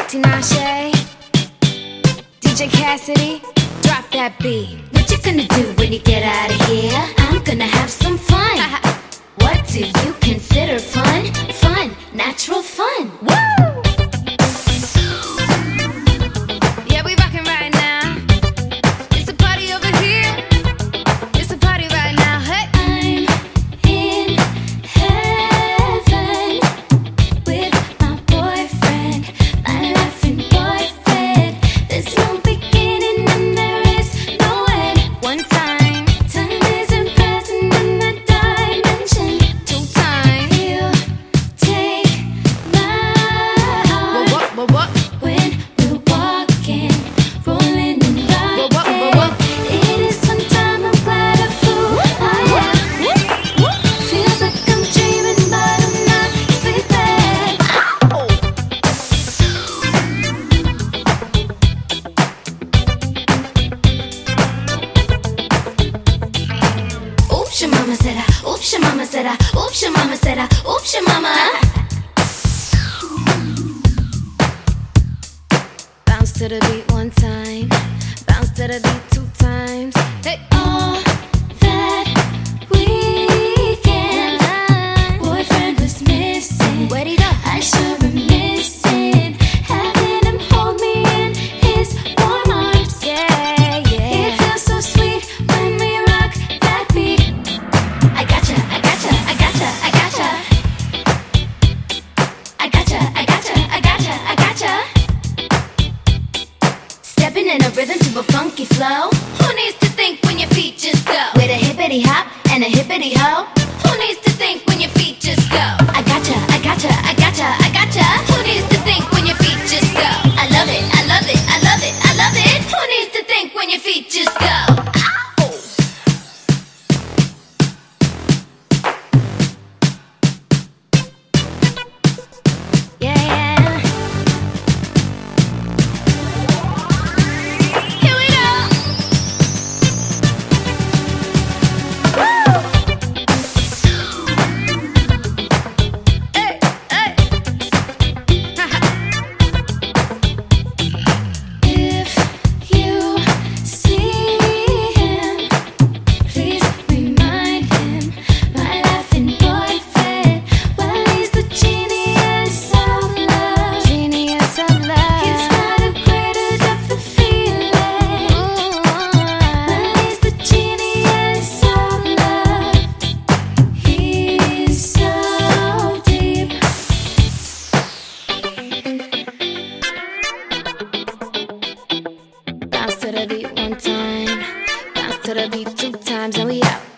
Tinashe, DJ Cassidy, drop that beat. What you gonna do when you get out of here? I'm gonna have some fun. What do you consider fun? Fun, natural fun. Woo! Yeah, we rockin' right now. It's a party over here. It's a party right now. Hey, I'm in heaven with my boyfriend, my laughing boyfriend. There's no beginning and there is no end. one time, Time isn't present in the dimension. two times. You take my heart What? when we're walking, rolling and What? rocking. It is one time I'm glad I flew. Feels like I'm dreaming, but I'm not sleeping. Oops, your mama said I. Oops, your mama said I. Oops, your mama said I. Oops, your mama. Bounce to the beat one time. Bounce to the beat two times. Hey, All that weekend, boyfriend was missing. where'd he go? I sure am missing having him hold me in his warm arms. Yeah, It yeah. feels so sweet when we rock that beat. I gotcha, I gotcha, I gotcha, I gotcha. I gotcha, I gotcha, I gotcha, I gotcha. Stepping in a rhythm to a funky flow. Who needs to think when your feet just go? With a hippity hop and a hippity ho. Who needs to think when your feet just go? I gotcha, I gotcha, I gotcha, I gotcha. Who needs to think when your feet just go? I love it, I love it, I love it, I love it. Who needs to think when your feet just go? Ow! Yeah. Here we go. Hey, hey. If you see him, please remind him, my laughing boyfriend. Well, he's the genius of love. Genius of love. He's got a greater depth of feeling. Well, he's the genius of love. He's so deep. Bounce to the beat one time. Bounce to the beat two times, and we out.